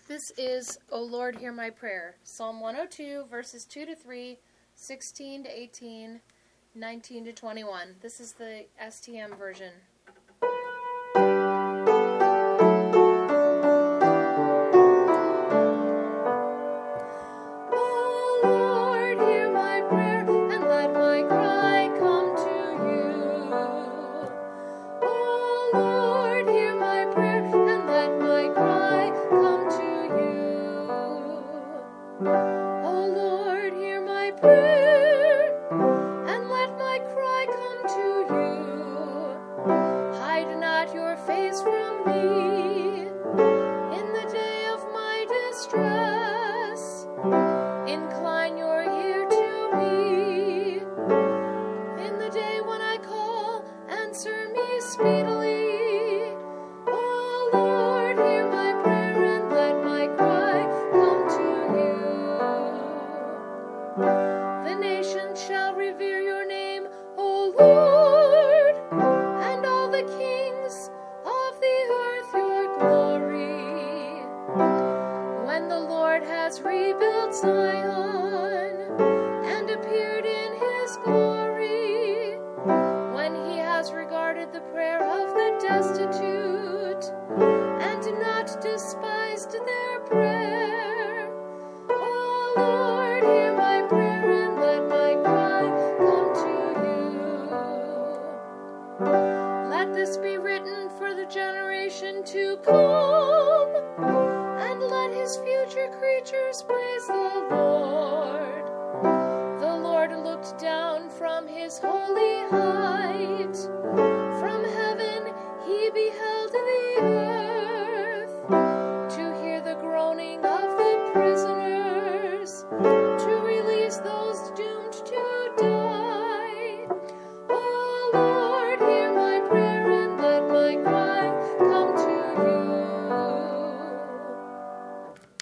This is, O Lord, hear my prayer. Psalm 102, verses 2 to 3, 16 to 18, 19 to 21. This is the STM version. Rebuilt Zion and appeared in his glory, when he has regarded the prayer of the destitute and not despised their prayer. O Lord, hear my prayer and let my cry come to you. Let this be written for the generation to come, and let his future creatures praise the Lord. The Lord looked down from his holy height